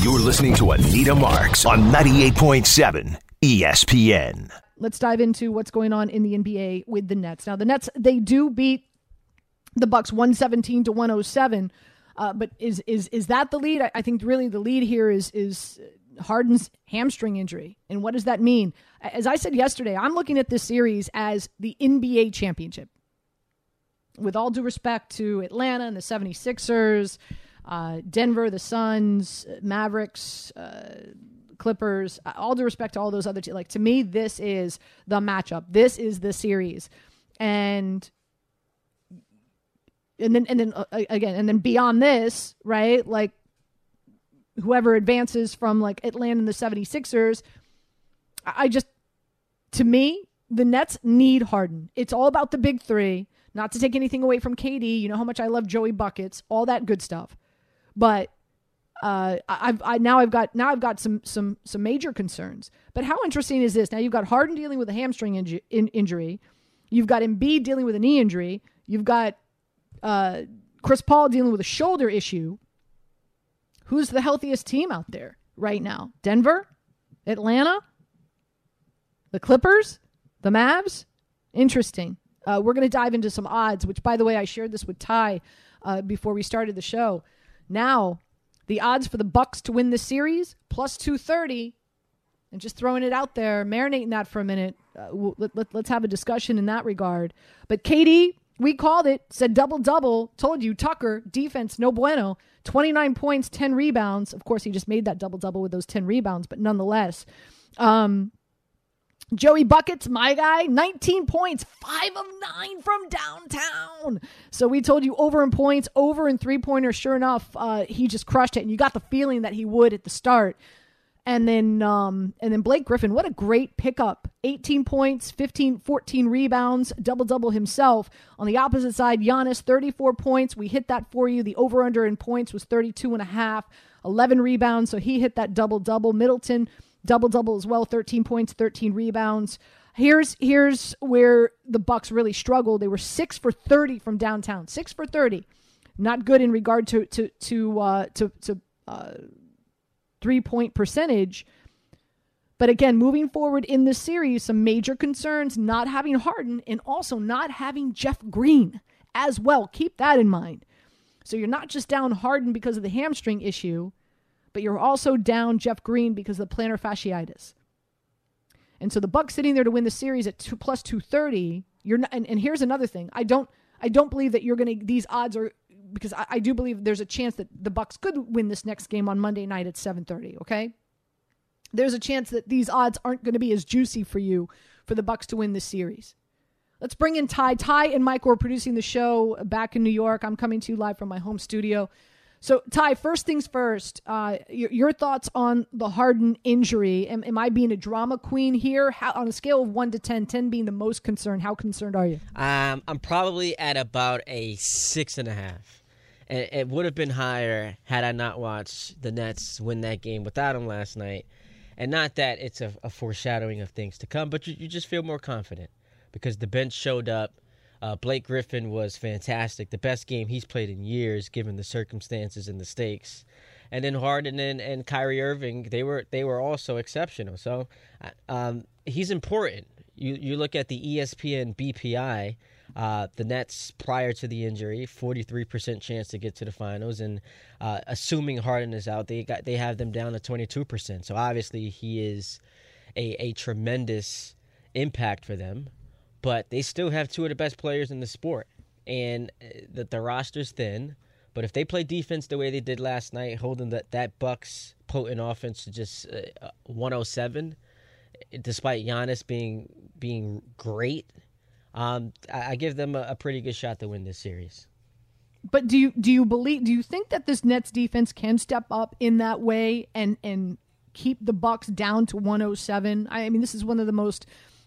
You're listening to Anita Marks on 98.7 ESPN. Let's dive into what's going on in the NBA with the Nets. Now, the Nets, they do beat the Bucks 117 to 107. But is that the lead? I think really the lead here is Harden's hamstring injury. And what does that mean? As I said yesterday, I'm looking at this series as the NBA championship. With all due respect to Atlanta and the 76ers, Denver, the Suns, Mavericks, Clippers, all due respect to all those other teams. Like, to me, this is the matchup. This is the series. And then beyond this, right? Like, whoever advances from like Atlanta and the 76ers, to me, the Nets need Harden. It's all about the big three. Not to take anything away from KD, you know how much I love Joey Buckets, all that good stuff. But I've got some major concerns. But how interesting is this? Now you've got Harden dealing with a hamstring injury. You've got Embiid dealing with a knee injury. You've got Chris Paul dealing with a shoulder issue. Who's the healthiest team out there right now? Denver? Atlanta? The Clippers? The Mavs? Interesting. We're going to dive into some odds, which, by the way, I shared this with Ty before we started the show. Now, the odds for the Bucks to win this series, plus 230, and just throwing it out there, marinating that for a minute. Let's have a discussion in that regard. But KD, we called it, said double-double, told you, Tucker, defense, no bueno, 29 points, 10 rebounds. Of course, he just made that double-double with those 10 rebounds, but nonetheless. Joey Buckets, my guy, 19 points, 5 of 9 from downtown. So we told you over in points, over in three-pointers. Sure enough, he just crushed it, and you got the feeling that he would at the start. And then Blake Griffin, what a great pickup. 18 points, 14 rebounds, double-double himself. On the opposite side, Giannis, 34 points. We hit that for you. The over-under in points was 32.5, 11 rebounds, so he hit that double-double. Middleton, double-double as well, 13 points, 13 rebounds. Here's where the Bucks really struggled. They were 6 for 30 from downtown. 6 for 30. Not good in regard to three-point percentage. But again, moving forward in this series, some major concerns, not having Harden and also not having Jeff Green as well. Keep that in mind. So you're not just down Harden because of the hamstring issue, but you're also down Jeff Green because of the plantar fasciitis. And so the Bucks sitting there to win the series at plus 230. You're not, and here's another thing. I don't believe that you're going to, these odds are, because I do believe there's a chance that the Bucks could win this next game on Monday night at 7:30, okay? There's a chance that these odds aren't going to be as juicy for you for the Bucks to win this series. Let's bring in Ty. Ty and Michael are producing the show back in New York. I'm coming to you live from my home studio. So, Ty, first things first, your thoughts on the Harden injury. Am I being a drama queen here? How, on a scale of 1 to 10, 10 being the most concerned, how concerned are you? I'm probably at about a 6.5. And it would have been higher had I not watched the Nets win that game without him last night. And not that it's a foreshadowing of things to come, but you just feel more confident because the bench showed up. Blake Griffin was fantastic, the best game he's played in years, given the circumstances and the stakes. And then Harden and Kyrie Irving, they were also exceptional. So he's important. You look at the ESPN BPI, the Nets prior to the injury, 43% chance to get to the finals, and assuming Harden is out, they have them down to 22%. So obviously he is a tremendous impact for them. But they still have two of the best players in the sport. And the roster's thin. But if they play defense the way they did last night, holding that Bucks potent offense to just 107, despite Giannis being great, I give them a pretty good shot to win this series. But do you think that this Nets defense can step up in that way and keep the Bucks down to 107? I mean, this is one of the most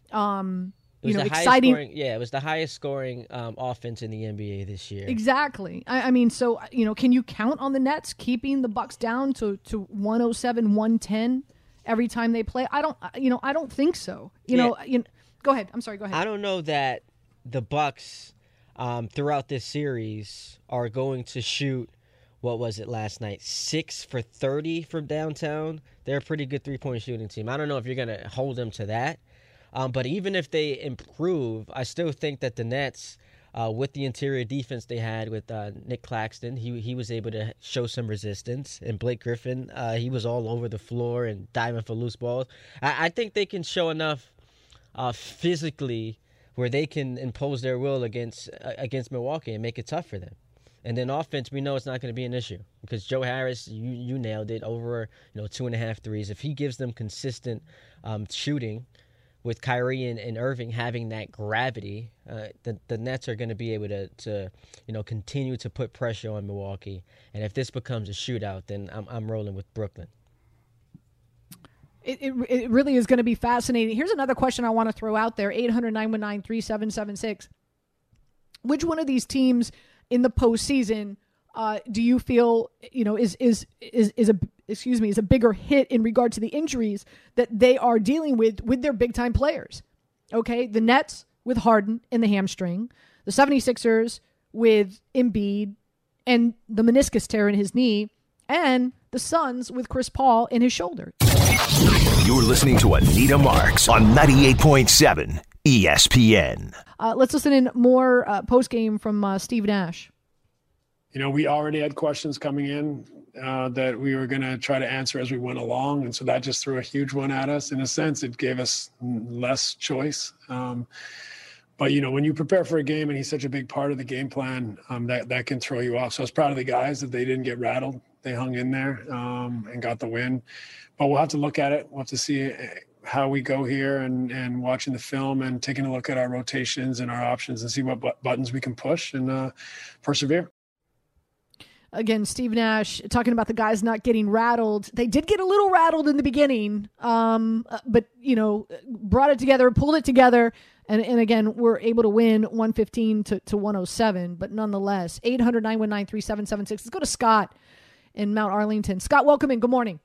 exciting. It was the highest scoring offense in the NBA this year. Exactly. I mean, so can you count on the Nets keeping the Bucks down to 107, 110 every time they play? I don't think so. Go ahead. I'm sorry. Go ahead. I don't know that the Bucks throughout this series are going to shoot what was it last night? 6 for 30 from downtown. They're a pretty good three-point shooting team. I don't know if you're going to hold them to that. But even if they improve, I still think that the Nets, with the interior defense they had with Nick Claxton, he was able to show some resistance. And Blake Griffin, he was all over the floor and diving for loose balls. I think they can show enough physically where they can impose their will against Milwaukee and make it tough for them. And then offense, we know it's not going to be an issue because Joe Harris, you nailed it, over 2.5 threes. If he gives them consistent shooting, with Kyrie and Irving having that gravity, the Nets are going to be able to continue to put pressure on Milwaukee. And if this becomes a shootout, then I'm rolling with Brooklyn. It really is going to be fascinating. Here's another question I want to throw out there: 800-919-3776. Which one of these teams in the postseason do you feel is a bigger hit in regard to the injuries that they are dealing with their big time players? Okay, the Nets with Harden in the hamstring, the 76ers with Embiid and the meniscus tear in his knee, and the Suns with Chris Paul in his shoulder. You're listening to Anita Marks on 98.7 ESPN. Let's listen in more post-game from Steve Nash. We already had questions coming in that we were going to try to answer as we went along. And so that just threw a huge one at us. In a sense, it gave us less choice. But, when you prepare for a game and he's such a big part of the game plan, that can throw you off. So I was proud of the guys that they didn't get rattled. They hung in there and got the win. But we'll have to look at it. We'll have to see how we go here and watching the film and taking a look at our rotations and our options and see what buttons we can push and persevere. Again, Steve Nash talking about the guys not getting rattled. They did get a little rattled in the beginning, but, brought it together, pulled it together. And again, we're able to win 115 to 107. But nonetheless, 800-919-3776. Let's go to Scott in Mount Arlington. Scott, welcome in. Good morning.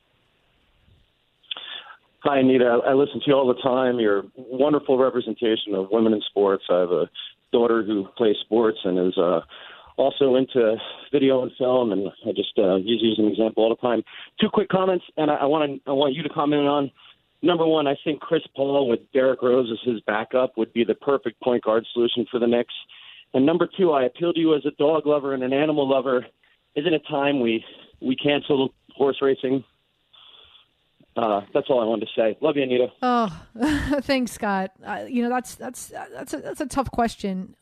Hi, Anita. I listen to you all the time. You're a wonderful representation of women in sports. I have a daughter who plays sports and is also into video and film, and I just use you as an example all the time. Two quick comments, and I want you to comment on. Number one, I think Chris Paul with Derrick Rose as his backup would be the perfect point guard solution for the Knicks. And number two, I appeal to you as a dog lover and an animal lover. Isn't it time we cancel horse racing? That's all I wanted to say. Love you, Anita. Oh, thanks, Scott. That's a tough question.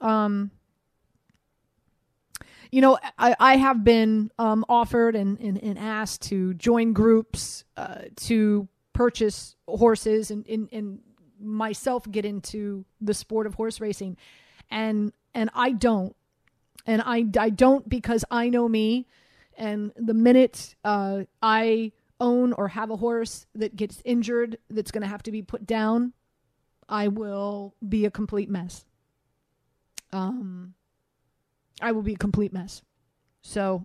I have been offered and asked to join groups to purchase horses and myself get into the sport of horse racing, and I don't, because I know me, and the minute I own or have a horse that gets injured that's going to have to be put down, I will be a complete mess. I will be a complete mess. So,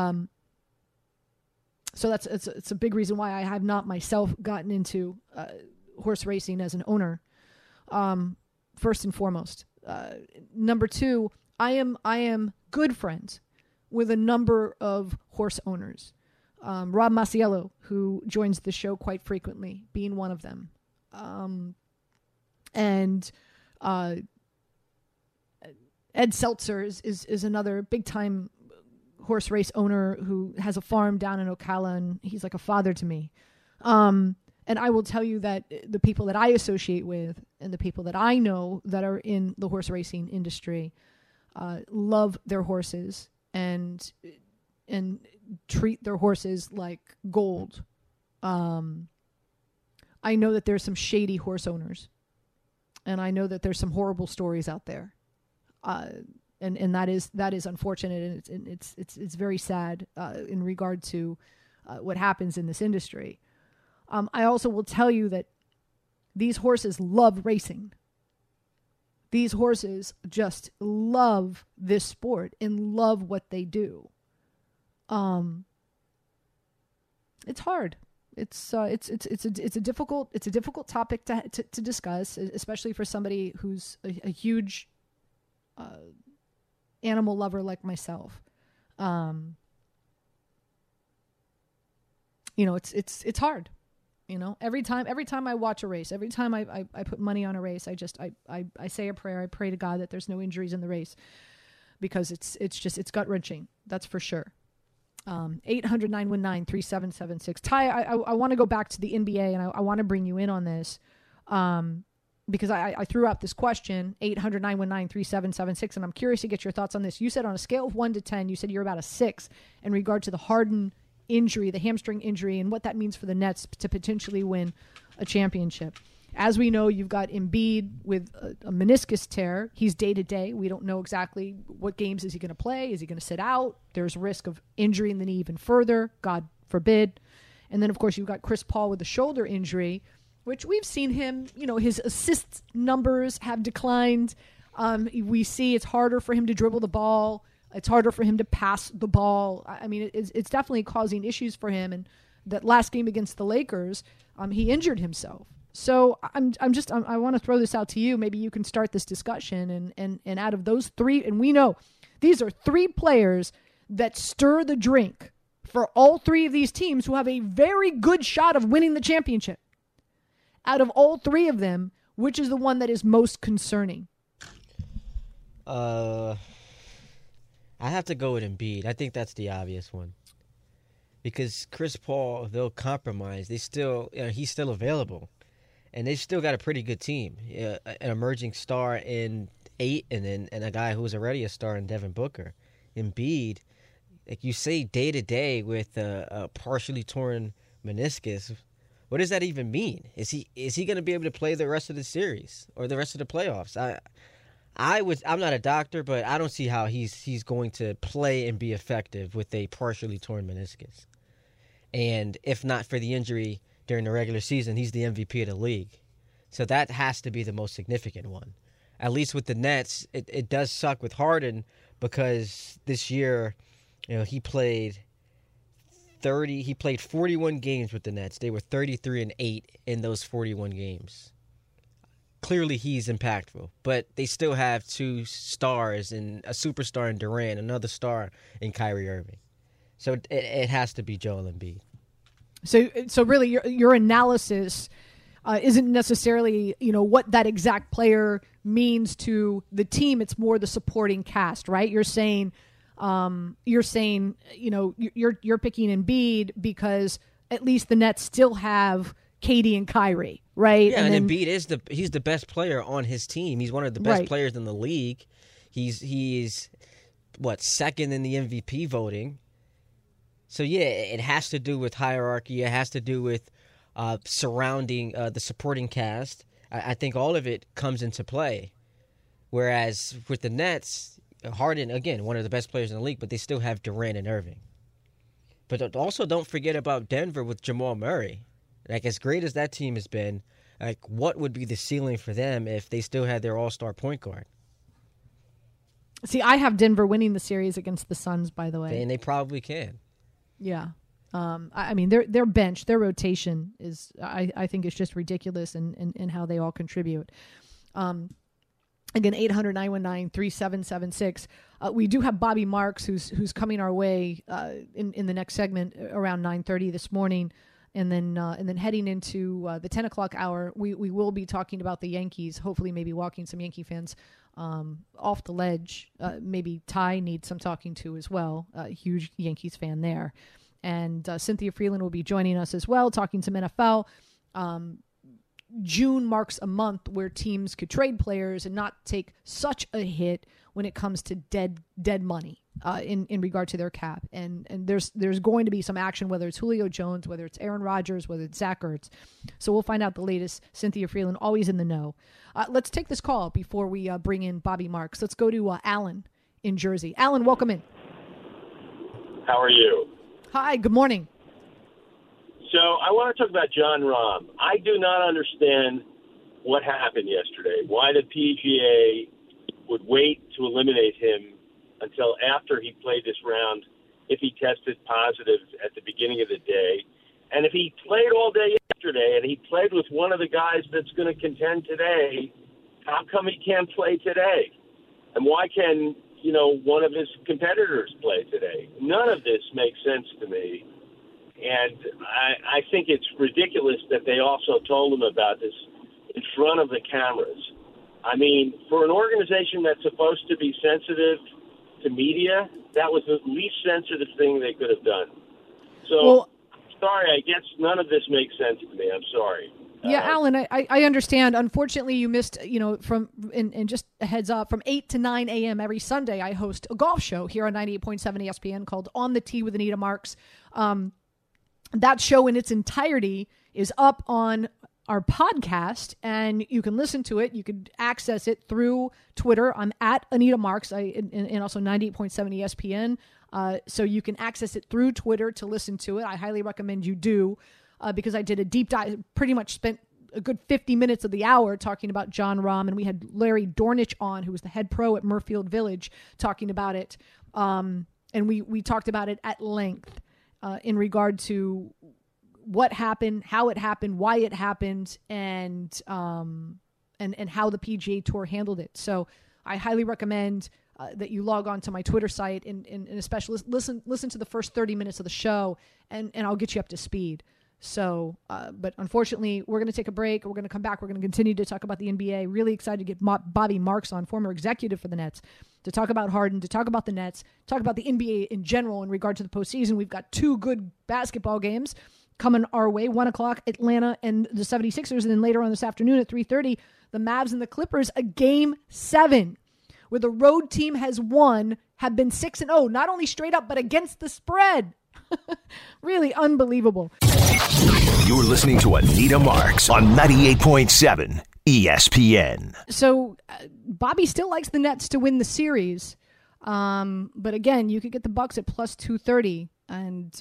it's a big reason why I have not myself gotten into horse racing as an owner. First and foremost, number two, I am good friends with a number of horse owners. Rob Masiello, who joins the show quite frequently, being one of them, and Ed Seltzer is another big time horse race owner who has a farm down in Ocala, and he's like a father to me. And I will tell you that the people that I associate with and the people that I know that are in the horse racing industry love their horses and treat their horses like gold. I know that there's some shady horse owners, and I know that there's some horrible stories out there. And that is unfortunate, and it's very sad in regard to what happens in this industry. I also will tell you that these horses love racing. These horses just love this sport and love what they do. It's hard. It's a difficult topic to discuss, especially for somebody who's a huge animal lover like myself. it's hard. Every time I watch a race, every time I put money on a race, I say a prayer. I pray to God that there's no injuries in the race, because it's gut wrenching. That's for sure. 800-919-3776. Ty, I want to go back to the NBA, and I want to bring you in on this, because I threw out this question, 800-919-3776, and I'm curious to get your thoughts on this. You said on a scale of 1 to 10, you said you're about a 6 in regard to the Harden injury, the hamstring injury, and what that means for the Nets to potentially win a championship. As we know, you've got Embiid with a meniscus tear. He's day-to-day. We don't know exactly what games is he going to play. Is he going to sit out? There's risk of injury in the knee even further, God forbid. And then, of course, you've got Chris Paul with a shoulder injury, which we've seen him, his assist numbers have declined. We see it's harder for him to dribble the ball. It's harder for him to pass the ball. I mean, it's definitely causing issues for him. And that last game against the Lakers, he injured himself. So I want to throw this out to you. Maybe you can start this discussion. And out of those three, and we know these are three players that stir the drink for all three of these teams who have a very good shot of winning the championship. Out of all three of them, which is the one that is most concerning? I have to go with Embiid. I think that's the obvious one. Because Chris Paul, they'll compromise. He's still available. And they've still got a pretty good team. An emerging star in 8, and a guy who's already a star in Devin Booker. Embiid, like you say, day-to-day with a partially torn meniscus. What does that even mean? Is he going to be able to play the rest of the series or the rest of the playoffs? I'm not a doctor, but I don't see how he's going to play and be effective with a partially torn meniscus. And if not for the injury during the regular season, he's the MVP of the league. So that has to be the most significant one. At least with the Nets, it does suck with Harden, because this year, he played 41 games with the Nets. They were 33-8 in those 41 games. Clearly he's impactful, but they still have two stars, and a superstar in Durant, another star in Kyrie Irving. So it has to be Joel Embiid. So really your analysis isn't necessarily, what that exact player means to the team. It's more the supporting cast, right? You're saying, you're picking Embiid because at least the Nets still have KD and Kyrie, right? Yeah, and Embiid he's the best player on his team. He's one of the best players in the league. He's second in the MVP voting. So yeah, it has to do with hierarchy. It has to do with surrounding the supporting cast. I think all of it comes into play. Whereas with the Nets, Harden, again, one of the best players in the league, but they still have Durant and Irving. But also don't forget about Denver with Jamal Murray. Like, as great as that team has been, like, what would be the ceiling for them if they still had their all-star point guard? See, I have Denver winning the series against the Suns, by the way. And they probably can. Yeah. I mean, their bench, their rotation is, I think, is just ridiculous in how they all contribute. Again, 800-919-3776. We do have Bobby Marks, who's coming our way in the next segment around 9:30 this morning. And then heading into the 10 o'clock hour, we will be talking about the Yankees, hopefully maybe walking some Yankee fans off the ledge. Maybe Ty needs some talking to as well, a huge Yankees fan there. And Cynthia Freeland will be joining us as well, talking some NFL. June marks a month where teams could trade players and not take such a hit when it comes to dead money in regard to their cap. And there's going to be some action, whether it's Julio Jones, whether it's Aaron Rodgers, whether it's Zach Ertz. So we'll find out the latest. Cynthia Freeland, always in the know. Let's take this call before we bring in Bobby Marks. Let's go to Alan in Jersey. Alan, welcome in. How are you? Hi, good morning. So I want to talk about Jon Rahm. I do not understand what happened yesterday, why the PGA would wait to eliminate him until after he played this round if he tested positive at the beginning of the day. And if he played all day yesterday and he played with one of the guys that's going to contend today, how come he can't play today? And why can, one of his competitors play today? None of this makes sense to me. And I think it's ridiculous that they also told him about this in front of the cameras. I mean, for an organization that's supposed to be sensitive to media, that was the least sensitive thing they could have done. So, sorry, I guess none of this makes sense to me. I'm sorry. Yeah, Alan, I understand. Unfortunately, you missed, and just a heads up, from 8 to 9 a.m. every Sunday, I host a golf show here on 98.7 ESPN called On the Tee with Anita Marks. That show in its entirety is up on our podcast, and you can listen to it. You can access it through Twitter. I'm at Anita Marks, and also 98.7 ESPN. So you can access it through Twitter to listen to it. I highly recommend you do. Because I did a deep dive, pretty much spent a good 50 minutes of the hour talking about Jon Rahm, and we had Larry Dornich on, who was the head pro at Murfield Village, talking about it. And we talked about it at length in regard to what happened, how it happened, why it happened, and how the PGA Tour handled it. So I highly recommend that you log on to my Twitter site and especially listen to the first 30 minutes of the show, and I'll get you up to speed. So, but unfortunately, we're going to take a break. We're going to come back. We're going to continue to talk about the NBA. Really excited to get Bobby Marks on, former executive for the Nets, to talk about Harden, to talk about the Nets, talk about the NBA in general in regard to the postseason. We've got two good basketball games coming our way, 1 o'clock, Atlanta and the 76ers, and then later on this afternoon at 3:30, the Mavs and the Clippers, a Game 7, where the road team has won, have been 6-0, not only straight up, but against the spread. Really unbelievable. You're listening to Anita Marks on 98.7 ESPN. So Bobby still likes the Nets to win the series. But again, you could get the Bucks at plus 230. And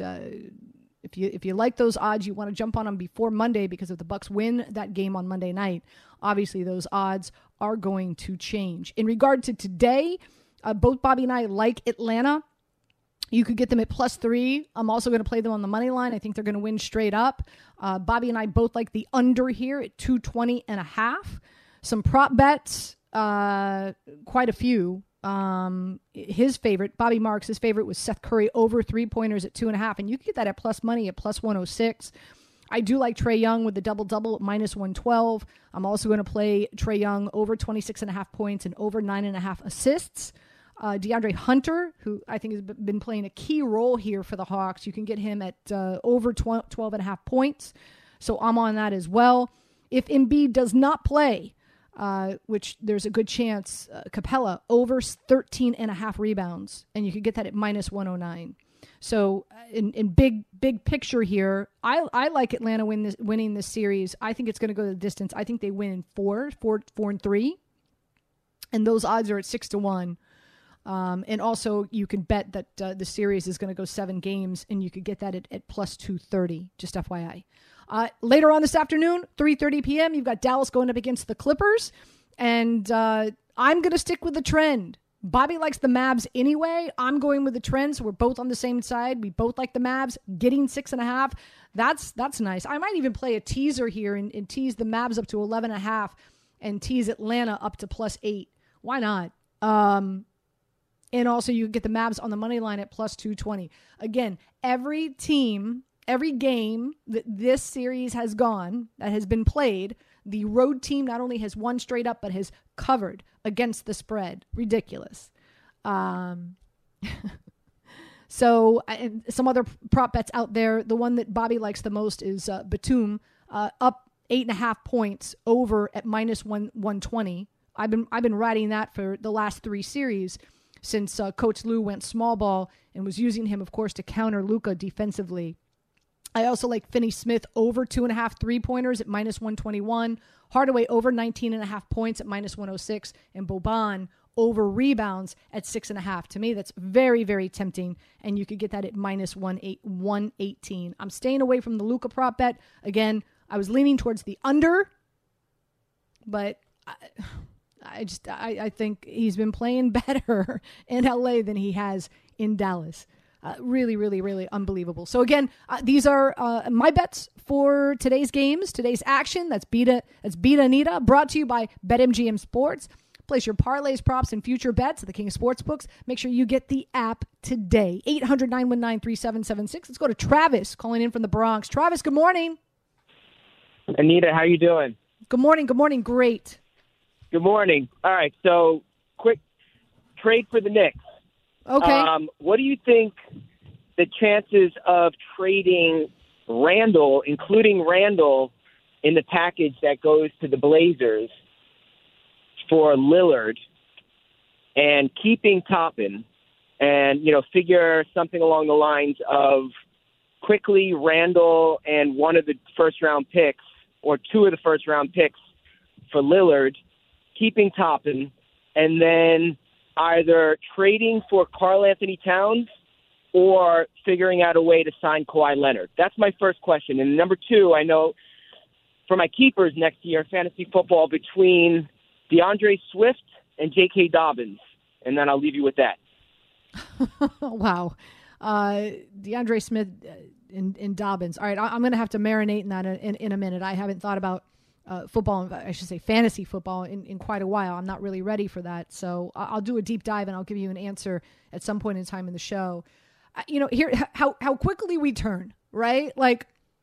if you like those odds, you want to jump on them before Monday, because if the Bucks win that game on Monday night, obviously those odds are going to change. In regard to today, both Bobby and I like Atlanta. You could get them at plus 3. I'm also going to play them on the money line. I think they're going to win straight up. Bobby and I both like the under here at 220.5. Some prop bets, quite a few. His favorite, Bobby Marks, his favorite was Seth Curry over 3-pointers at 2.5. And you can get that at plus money at plus 106. I do like Trae Young with the double-double at minus 112. I'm also going to play Trae Young over 26.5 points and over 9.5 assists. DeAndre Hunter, who I think has been playing a key role here for the Hawks, you can get him at over 12.5 points. So I'm on that as well. If Embiid does not play, which there's a good chance, Capella over 13.5 rebounds, and you could get that at minus 109. So in big picture here, I like Atlanta winning this series. I think it's going to go the distance. I think they win in 4 and 3, and those odds are at 6-1. And also, you can bet that the series is going to go 7 games, and you could get that at plus 230, just FYI. Later on this afternoon, 3:30 p.m., you've got Dallas going up against the Clippers, and I'm going to stick with the trend. Bobby likes the Mavs anyway. I'm going with the trend, so we're both on the same side. We both like the Mavs, getting 6.5. That's nice. I might even play a teaser here and tease the Mavs up to 11.5 and tease Atlanta up to plus 8. Why not? And also, you get the Mavs on the money line at plus 220. Again, every team, every game that this series has gone, that has been played, the road team not only has won straight up, but has covered against the spread. Ridiculous. So, and some other prop bets out there. The one that Bobby likes the most is Batum, up 8.5 points over at minus 120. I've been riding that for the last 3 series. Since Coach Lue went small ball and was using him, of course, to counter Luka defensively. I also like Finney Smith over 2.5 3-pointers at minus 121. Hardaway over 19.5 points at minus 106. And Boban over rebounds at 6.5. To me, that's very, very tempting. And you could get that at minus 118. I'm staying away from the Luka prop bet. Again, I was leaning towards the under, but I think he's been playing better in LA than he has in Dallas. Really, really, really unbelievable. So again, these are my bets for today's games, today's action. That's Beat Anita, brought to you by BetMGM Sports. Place your parlays, props, and future bets at the King of Sportsbooks. Make sure you get the app today. 800-919-3776. Let's go to Travis calling in from the Bronx. Travis, good morning. Anita, how you doing? Good morning. Good morning. Great. Good morning. All right, so quick trade for the Knicks. Okay. What do you think the chances of trading Randall, including Randall, in the package that goes to the Blazers for Lillard and keeping Toppin and, figure something along the lines of quickly Randall and one of the first-round picks or two of the first-round picks for Lillard, keeping Toppin, and then either trading for Karl Anthony Towns or figuring out a way to sign Kawhi Leonard? That's my first question. And number two, I know for my keepers next year, fantasy football, between DeAndre Swift and J.K. Dobbins. And then I'll leave you with that. Wow. DeAndre Smith and Dobbins. All right, I'm going to have to marinate in that in a minute. I haven't thought about football, I should say fantasy football, in quite a while. I'm not really ready for that. So I'll do a deep dive and I'll give you an answer at some point in time in the show. Here, how quickly we turn, right? Like,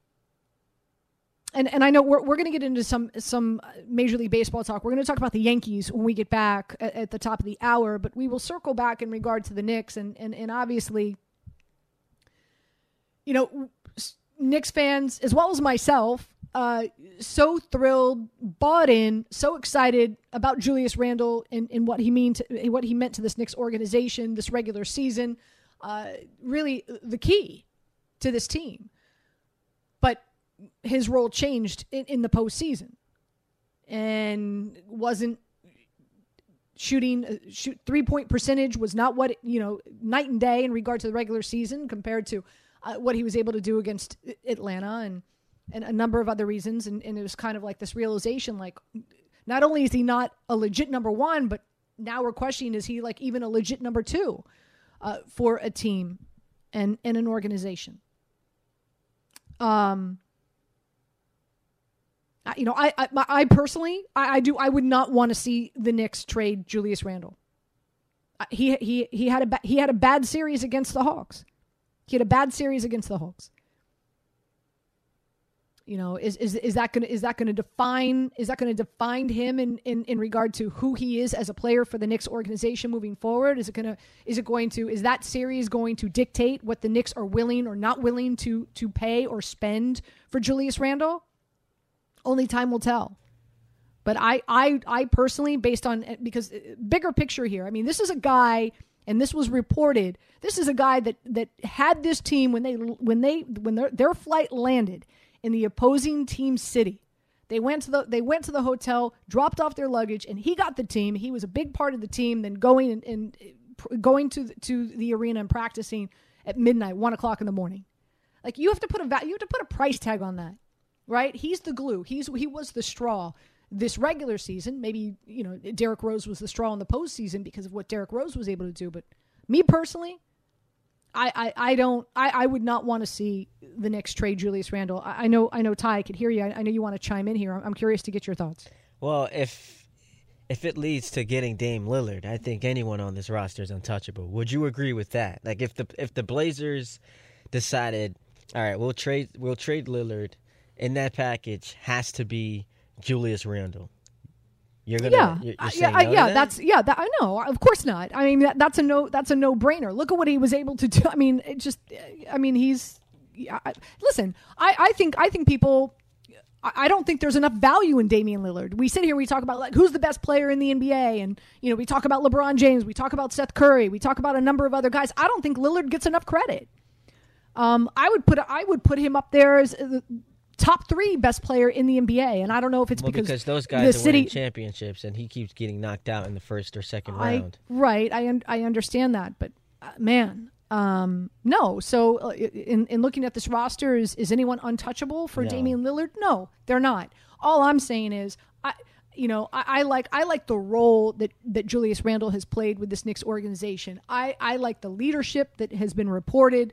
and I know we're going to get into some Major League Baseball talk. We're going to talk about the Yankees when we get back at the top of the hour, but we will circle back in regard to the Knicks and obviously, Knicks fans as well as myself, so thrilled, bought in, so excited about Julius Randle and what he meant to this Knicks organization, this regular season. Really the key to this team. But his role changed in the postseason and wasn't shooting 3-point percentage was not what, night and day in regard to the regular season compared to what he was able to do against Atlanta and a number of other reasons. And it was kind of like this realization, like, not only is he not a legit number one, but now we're questioning, is he like even a legit number two for a team and an organization? I personally, I would not want to see the Knicks trade Julius Randle. He had a bad series against the Hawks. He had a bad series against the Hawks. Is that going to define him in regard to who he is as a player for the Knicks organization moving forward? Is that series going to dictate what the Knicks are willing or not willing to pay or spend for Julius Randle? Only time will tell. But I personally, based on, because bigger picture here, I mean, this is a guy, and this was reported, this is a guy that had this team when their flight landed in the opposing team city. They went to the hotel, dropped off their luggage, and he got the team. He was a big part of the team. Then going to the arena and practicing at midnight, 1:00 in the morning. Like, you have to put a price tag on that, right? He's the glue. He was the straw this regular season. Maybe Derrick Rose was the straw in the postseason because of what Derrick Rose was able to do. But me personally, I would not want to see the Knicks trade Julius Randle. I know, Ty, I could hear you. I know you want to chime in here. I'm curious to get your thoughts. Well, if it leads to getting Dame Lillard, I think anyone on this roster is untouchable. Would you agree with that? Like, if the Blazers decided, all right, we'll trade Lillard, in that package has to be Julius Randle. You're gonna, you're saying no to that? I know. Of course not. I mean, that's a no-brainer. Look at what he was able to do. I mean, listen, I think people, I don't think there's enough value in Damian Lillard. We sit here, we talk about, like, who's the best player in the NBA, and we talk about LeBron James, we talk about Seth Curry, we talk about a number of other guys. I don't think Lillard gets enough credit. I would put him up there as top 3 best player in the NBA, and I don't know if it's because those guys are winning championships and he keeps getting knocked out in the first or second round. Right, I understand that, but man, no. So in looking at this roster, is anyone untouchable for Damian Lillard? No, they're not. All I'm saying is, I like the role that Julius Randle has played with this Knicks organization. I like the leadership that has been reported.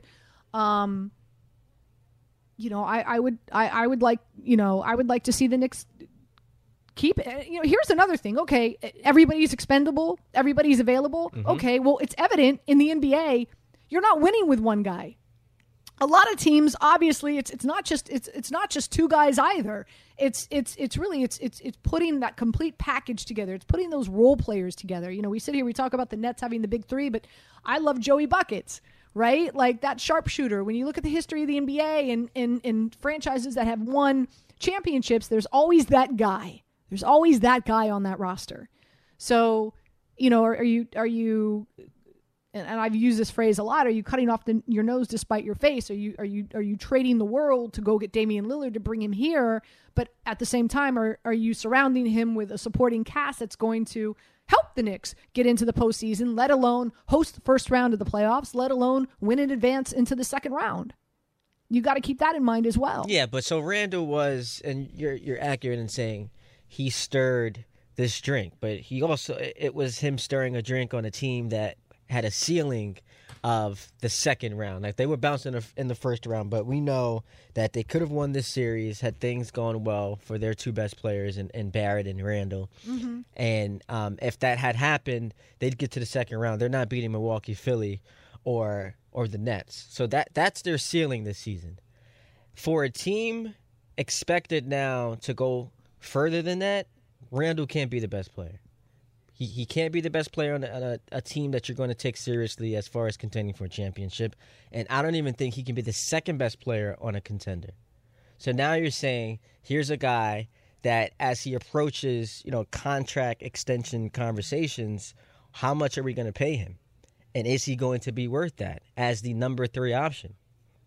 I would like to see the Knicks keep it. Here's another thing. Okay, everybody's expendable. Everybody's available. Mm-hmm. Okay, well, it's evident in the NBA, you're not winning with one guy. A lot of teams, obviously, it's not just two guys either. It's really putting that complete package together. It's putting those role players together. We sit here, we talk about the Nets having the big three, but I love Joey Buckets, right? Like that sharpshooter. When you look at the history of the NBA and franchises that have won championships, there's always that guy. There's always that guy on that roster. So, are you and I've used this phrase a lot, are you cutting off your nose to spite your face? Are you trading the world to go get Damian Lillard to bring him here? But at the same time, are you surrounding him with a supporting cast that's going to help the Knicks get into the postseason, let alone host the first round of the playoffs, let alone win in advance into the second round? You got to keep that in mind as well. Yeah, but so Randall was, and you're accurate in saying he stirred this drink, but it was him stirring a drink on a team that had a ceiling of the second round. Like they were bouncing in the first round, but we know that they could have won this series had things gone well for their two best players in Barrett and Randall. Mm-hmm. And if that had happened, they'd get to the second round. They're not beating Milwaukee, Philly, or the Nets. So that's their ceiling this season. For a team expected now to go further than that, Randall can't be the best player. He can't be the best player on a team that you're going to take seriously as far as contending for a championship. And I don't even think he can be the second best player on a contender. So now you're saying, here's a guy that as he approaches, contract extension conversations, how much are we going to pay him? And is he going to be worth that as the number 3 option?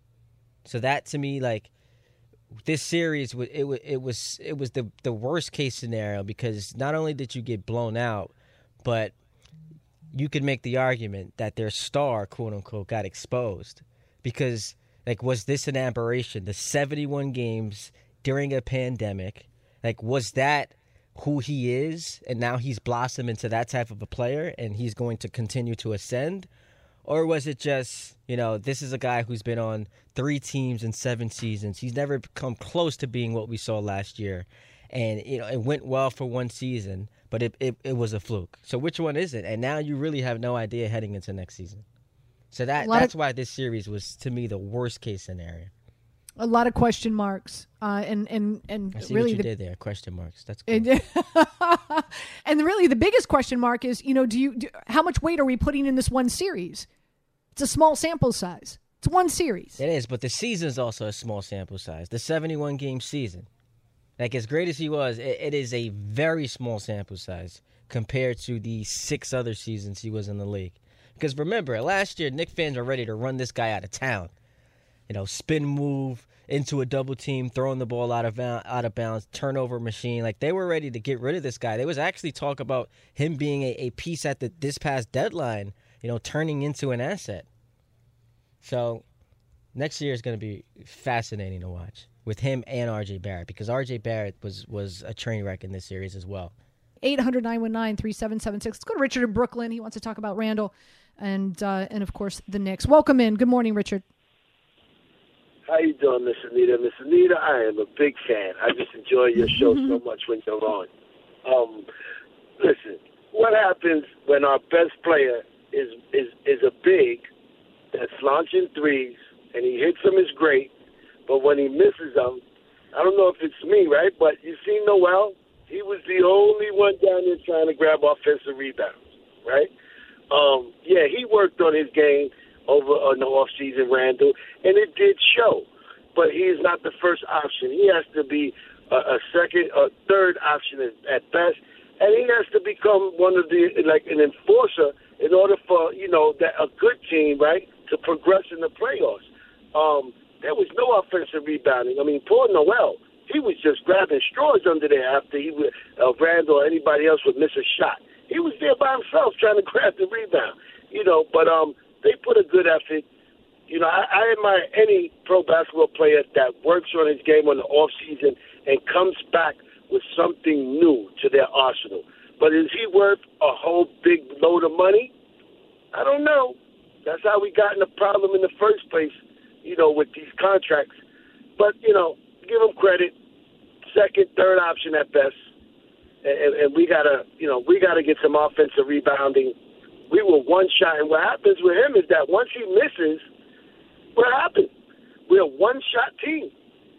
So that to me, like, this series, it was the worst case scenario because not only did you get blown out, but you could make the argument that their star, quote unquote, got exposed because, like, was this an aberration? The 71 games during a pandemic, like, was that who he is? And now he's blossomed into that type of a player and he's going to continue to ascend? Or was it just, this is a guy who's been on 3 teams in 7 seasons. He's never come close to being what we saw last year. And, it went well for one season, but it was a fluke. So which one is it? And now you really have no idea heading into next season. So that's why this series was, to me, the worst case scenario. A lot of question marks. And I see really what you did there, question marks. That's cool. And really the biggest question mark is, how much weight are we putting in this one series? It's a small sample size. It's one series. It is, but the season's also a small sample size. The 71-game season. Like, as great as he was, it is a very small sample size compared to the 6 other seasons he was in the league. Because remember, last year, Knicks fans were ready to run this guy out of town. Spin move into a double team, throwing the ball out of bounds, turnover machine. Like, they were ready to get rid of this guy. There was actually talk about him being a piece at this past deadline, turning into an asset. So next year is going to be fascinating to watch with him and R.J. Barrett because R.J. Barrett was a train wreck in this series as well. 800-919-3776. Let's go to Richard in Brooklyn. He wants to talk about Randall and of course, the Knicks. Welcome in. Good morning, Richard. How you doing, Miss Anita? Miss Anita, I am a big fan. I just enjoy your show so much when you're on. Listen, what happens when our best player is a big that's launching threes and he hits them is great, but when he misses them, I don't know if it's me, right? But you see Noel, he was the only one down there trying to grab offensive rebounds, right? He worked on his game over in the offseason, Randall, and it did show. But he is not the first option. He has to be a second or third option at best, and he has to become one of an enforcer in order for, that a good team, right, to progress in the playoffs. There was no offensive rebounding. I mean, poor Noel, he was just grabbing straws under there after Randall or anybody else would miss a shot. He was there by himself trying to grab the rebound, but they put a good effort. I admire any pro basketball player that works on his game on the off season and comes back with something new to their arsenal. But is he worth a whole big load of money? I don't know. That's how we got in the problem in the first place, with these contracts. But, give him credit. Second, third option at best. and we gotta get some offensive rebounding. We were one shot, and what happens with him is that once he misses, what happens? We're a one-shot team,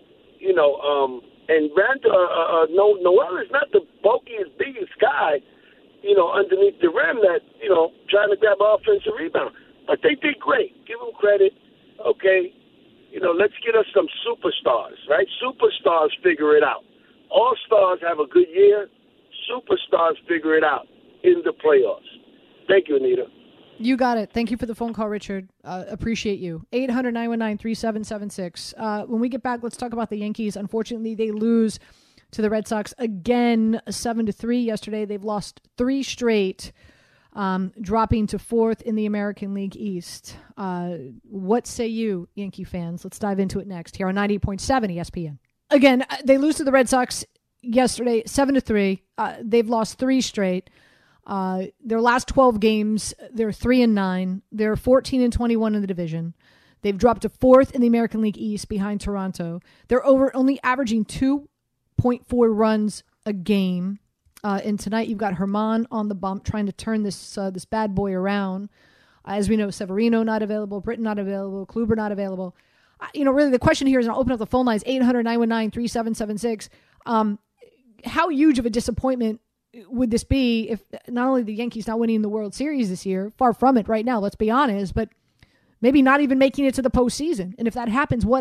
and Randall, Noel is not the bulkiest, biggest guy, underneath the rim that, trying to grab an offensive rebound. But they did great. Give them credit. Okay, let's get us some superstars, right? Superstars figure it out. All-stars have a good year. Superstars figure it out in the playoffs. Thank you, Anita. You got it. Thank you for the phone call, Richard. Appreciate you. 800-919-3776. When we get back, let's talk about the Yankees. Unfortunately, they lose to the Red Sox again, 7-3 yesterday. They've lost 3 straight, dropping to 4th in the American League East. What say you, Yankee fans? Let's dive into it next here on 98.7 ESPN. Again, they lose to the Red Sox yesterday, 7-3. They've lost 3 straight. Their last 12 games, they're 3-9. They're 14-21 in the division. They've dropped to 4th in the American League East behind Toronto. They're only averaging 2.4 runs a game. And tonight you've got Herman on the bump trying to turn this bad boy around. As we know, Severino not available, Britton not available, Kluber not available. Really the question here is, I'll open up the phone lines, 800-919-3776. How huge of a disappointment would this be if not only the Yankees not winning the World Series this year, far from it right now, let's be honest, but maybe not even making it to the postseason? And if that happens, what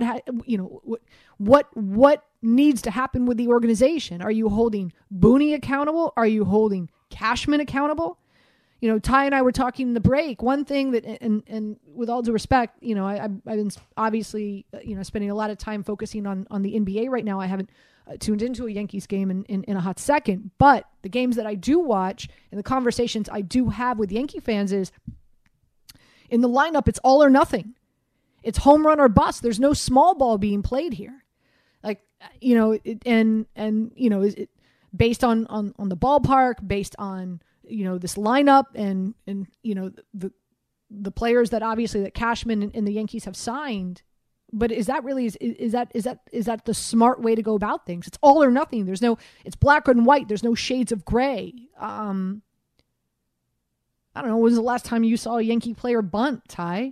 needs to happen with the organization? Are you holding Booney accountable? Are you holding Cashman accountable? Ty and I were talking in the break. One thing that, and with all due respect, I've been obviously, spending a lot of time focusing on the NBA right now. I haven't tuned into a Yankees game in a hot second, but the games that I do watch and the conversations I do have with Yankee fans is, in the lineup, it's all or nothing. It's home run or bust. There's no small ball being played here. Like, is it based on the ballpark, based on, this lineup and the players that obviously that Cashman and the Yankees have signed. But is that really is that the smart way to go about things? It's all or nothing. It's black and white. There's no shades of gray. I don't know. When was the last time you saw a Yankee player bunt, Ty?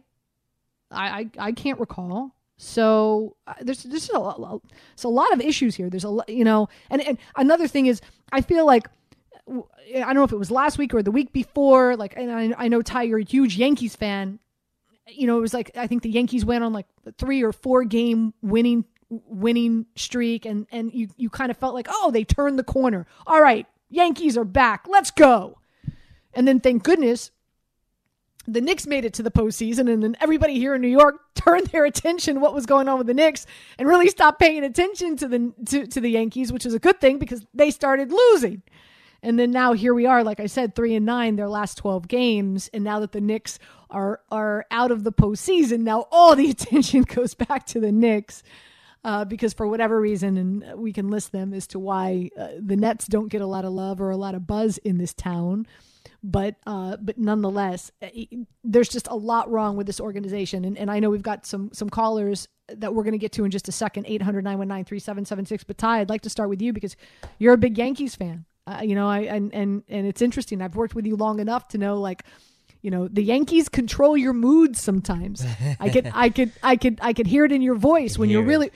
I can't recall. So there's a lot of issues here. There's and another thing is, I feel like, I don't know if it was last week or the week before, and I know, Ty, you're a huge Yankees fan. It was like, I think the Yankees went on like a 3 or 4 game winning streak. And you kind of felt like, oh, they turned the corner. All right, Yankees are back. Let's go. And then thank goodness the Knicks made it to the postseason. And then everybody here in New York turned their attention what was going on with the Knicks and really stopped paying attention to the Yankees, which is a good thing because they started losing. And then now here we are, like I said, 3-9, their last 12 games. And now that the Knicks are out of the postseason, now all the attention goes back to the Knicks because for whatever reason, and we can list them as to why the Nets don't get a lot of love or a lot of buzz in this town. But nonetheless, there's just a lot wrong with this organization. And I know we've got some callers that we're going to get to in just a second, 800-919-3776. But Ty, I'd like to start with you because you're a big Yankees fan. And it's interesting. I've worked with you long enough to know, the Yankees control your moods sometimes. I could hear it in your voice when you're really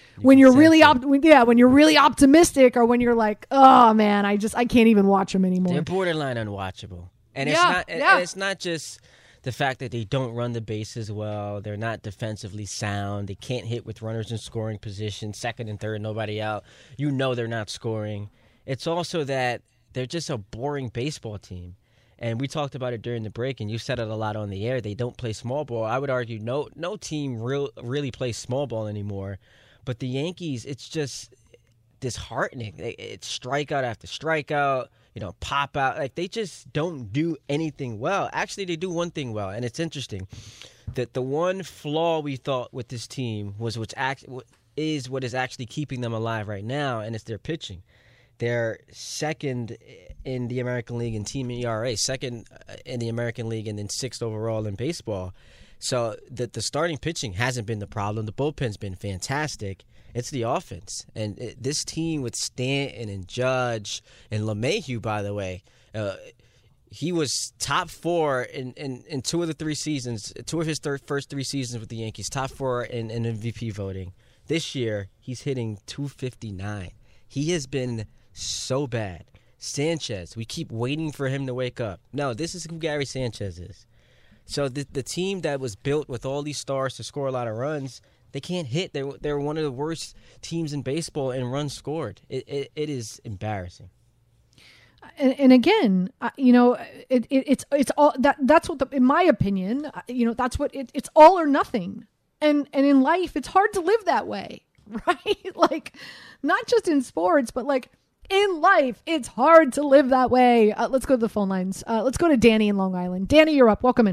optimistic, or when you're like, oh man, I can't even watch them anymore. They're borderline unwatchable, and it's not just the fact that they don't run the bases well. They're not defensively sound. They can't hit with runners in scoring position, second and third, nobody out. They're not scoring. It's also that they're just a boring baseball team. And we talked about it during the break, and you said it a lot on the air. They don't play small ball. I would argue no team really plays small ball anymore. But the Yankees, it's just disheartening. It's strikeout after strikeout, pop out. Like, they just don't do anything well. Actually, they do one thing well, and it's interesting. That the one flaw we thought with this team was what is actually keeping them alive right now, and it's their pitching. They're second in the American League in team ERA, second in the American League, and then 6th overall in baseball. So the starting pitching hasn't been the problem. The bullpen's been fantastic. It's the offense. And this team with Stanton and Judge and LeMahieu, by the way, he was top 4 in 2 of the 3 seasons, 2 of his first 3 seasons with the Yankees, top 4 in MVP voting. This year, he's hitting .259. He has been so bad. Sanchez, we keep waiting for him to wake up. No, this is who Gary Sanchez is. So the team that was built with all these stars to score a lot of runs, they can't hit. They're one of the worst teams in baseball in runs scored. It is embarrassing. And again, it's all that's what in my opinion, that's what it's all or nothing. And in life, it's hard to live that way, right? Like, not just in sports, but like in life, it's hard to live that way. Let's go to the phone lines. Let's go to Danny in Long Island. Danny, you're up. Welcome in.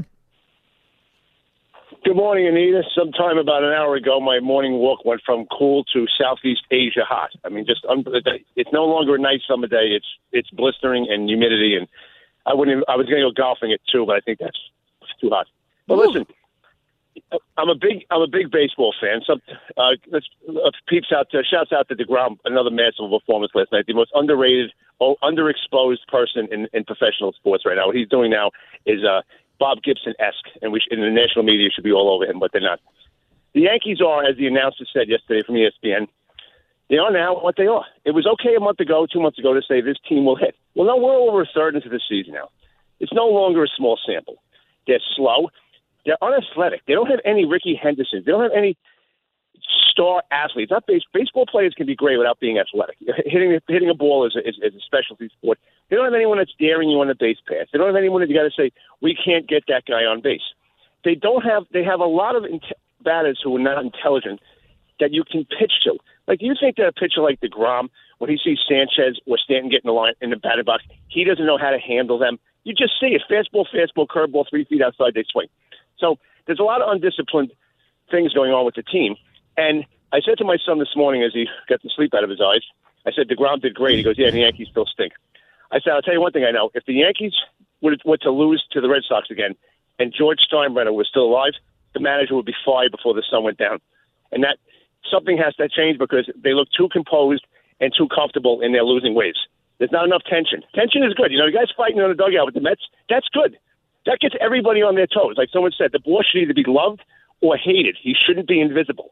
Good morning, Anita. Sometime about an hour ago, my morning walk went from cool to Southeast Asia hot. I mean, it's no longer a nice summer day. It's blistering and humidity, and I was going to go golfing at 2, but I think that's too hot. But listen, I'm a big baseball fan. So shouts out to DeGrom, another massive performance last night. The most underrated, underexposed person in professional sports right now. What he's doing now is Bob Gibson-esque, and in the national media should be all over him, but they're not. The Yankees are, as the announcer said yesterday from ESPN, they are now what they are. It was okay a month ago, 2 months ago, to say this team will hit. Well, no, we're over a third into the season now. It's no longer a small sample. They're slow. They're unathletic. They don't have any Ricky Henderson. They don't have any star athletes. Baseball players can be great without being athletic. Hitting a ball is a specialty sport. They don't have anyone that's daring you on the base pass. They don't have anyone that you got to say, we can't get that guy on base. They have a lot of batters who are not intelligent that you can pitch to. Like, do you think that a pitcher like DeGrom, when he sees Sanchez or Stanton get in the line in the batting box, he doesn't know how to handle them? You just see it. Fastball, curveball, 3 feet outside, they swing. So there's a lot of undisciplined things going on with the team. And I said to my son this morning as he got the sleep out of his eyes, I said, DeGrom did great. He goes, yeah, the Yankees still stink. I said, I'll tell you one thing I know. If the Yankees were to lose to the Red Sox again and George Steinbrenner was still alive, the manager would be fired before the sun went down. And that something has to change because they look too composed and too comfortable in their losing ways. There's not enough tension. Tension is good. The guys fighting on the dugout with the Mets, that's good. That gets everybody on their toes. Like someone said, the boss should either be loved or hated. He shouldn't be invisible.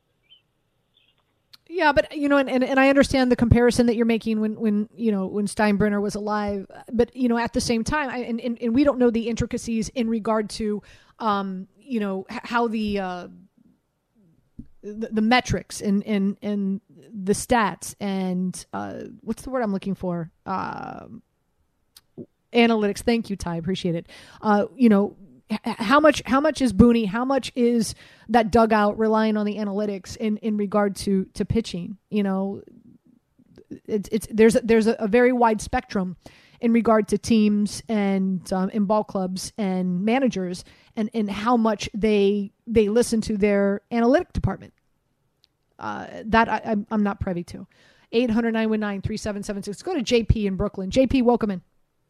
Yeah, but and I understand the comparison that you're making when Steinbrenner was alive, but at the same time, and we don't know the intricacies in regard to how the metrics and the stats and what's the word I'm looking for? Analytics. Thank you, Ty. Appreciate it. How much is Booney? How much is that dugout relying on the analytics in regard to pitching? There's a very wide spectrum in regard to teams and in ball clubs and managers and how much they listen to their analytic department. That I'm not privy to. 800-919-3776. Go to JP in Brooklyn. JP, welcome in.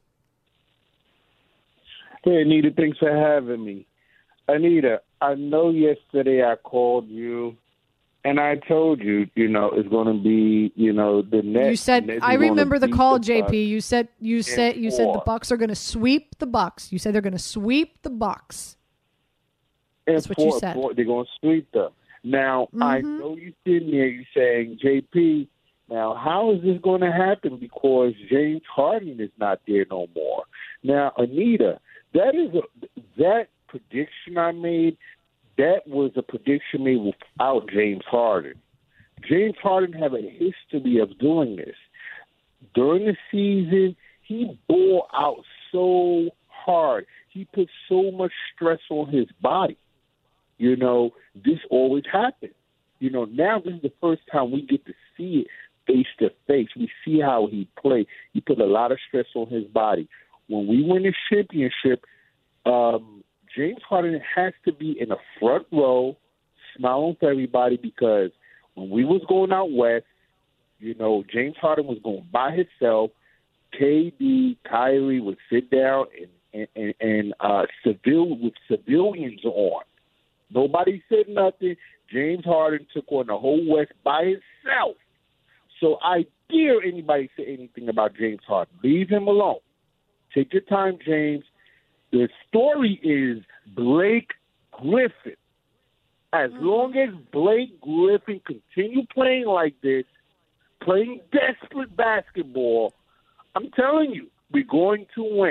Hey, Anita, thanks for having me. Anita, I know yesterday I called you, and I told you, it's going to be, the Nets. You said, I remember the call, JP. You said the Bucks are going to sweep the Bucks. You said they're going to sweep the Bucks. That's what you said. They're going to sweep them. Now, I know you're sitting there, you're saying, JP, now how is this going to happen? Because James Harden is not there no more. Now, Anita, that prediction I made, that was a prediction made without James Harden. James Harden have a history of doing this. During the season, he bore out so hard. He put so much stress on his body. This always happened. Now this is the first time we get to see it face to face. We see how he played. He put a lot of stress on his body. When we win the championship, James Harden has to be in the front row, smiling for everybody, because when we was going out west, James Harden was going by himself. KD, Kyrie would sit down and with civilians on. Nobody said nothing. James Harden took on the whole West by himself. So I dare anybody say anything about James Harden. Leave him alone. Take your time, James. The story is Blake Griffin. As long as Blake Griffin continue playing like this, playing desperate basketball, I'm telling you, we're going to win.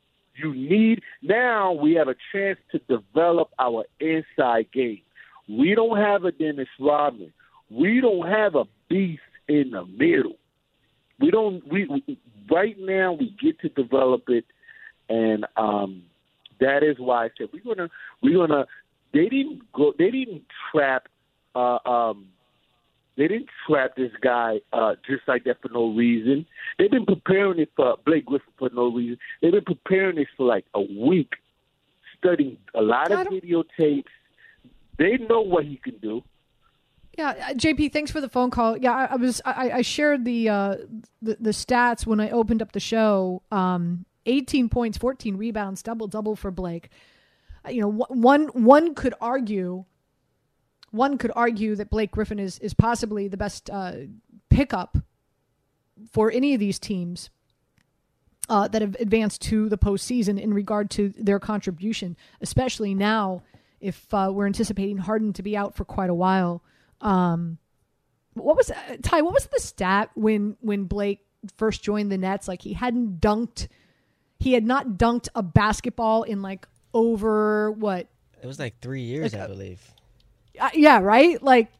Now we have a chance to develop our inside game. We don't have a Dennis Rodman. We don't have a beast in the middle. Right now we get to develop it, and that is why I said we're gonna. They didn't trap this guy just like that for no reason. They've been preparing it for Blake Griffin for no reason. They've been preparing this for like a week, studying a lot of videotapes. They know what he can do. Yeah, JP, thanks for the phone call. Yeah, I shared the stats when I opened up the show. 18 points, 14 rebounds, double for Blake. One could argue that Blake Griffin is possibly the best pickup for any of these teams that have advanced to the postseason in regard to their contribution, especially now if we're anticipating Harden to be out for quite a while. What was the stat when Blake first joined the Nets? Like he had not dunked a basketball in like over what? It was like 3 years, I believe. Yeah, right. Like,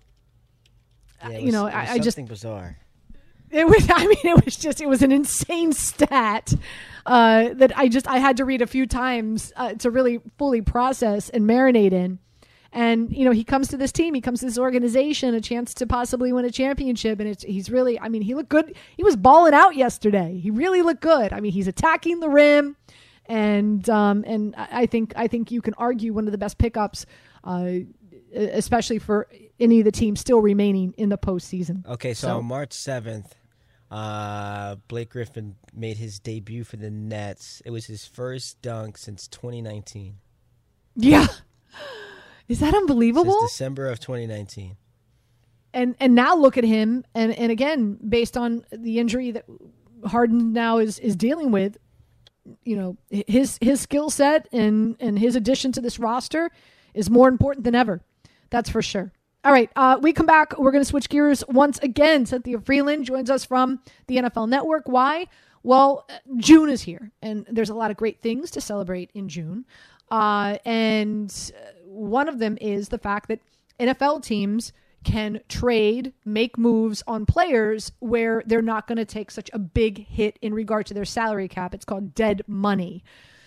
it was something bizarre. It was an insane stat that I had to read a few times to really fully process and marinate in. And, he comes to this team, he comes to this organization, a chance to possibly win a championship. And he's really, he looked good. He was balling out yesterday. He really looked good. He's attacking the rim. And I think you can argue one of the best pickups, especially for any of the teams still remaining in the postseason. Okay, so on March 7th, Blake Griffin made his debut for the Nets. It was his first dunk since 2019. Yeah. Is that unbelievable? Since December of 2019. And now look at him. And again, based on the injury that Harden now is dealing with, his skill set and his addition to this roster is more important than ever. That's for sure. All right, we come back. We're going to switch gears once again. Cynthia Freeland joins us from the NFL Network. Why? Well, June is here, and there's a lot of great things to celebrate in June. And one of them is the fact that NFL teams can trade, make moves on players where they're not going to take such a big hit in regard to their salary cap. It's called dead money.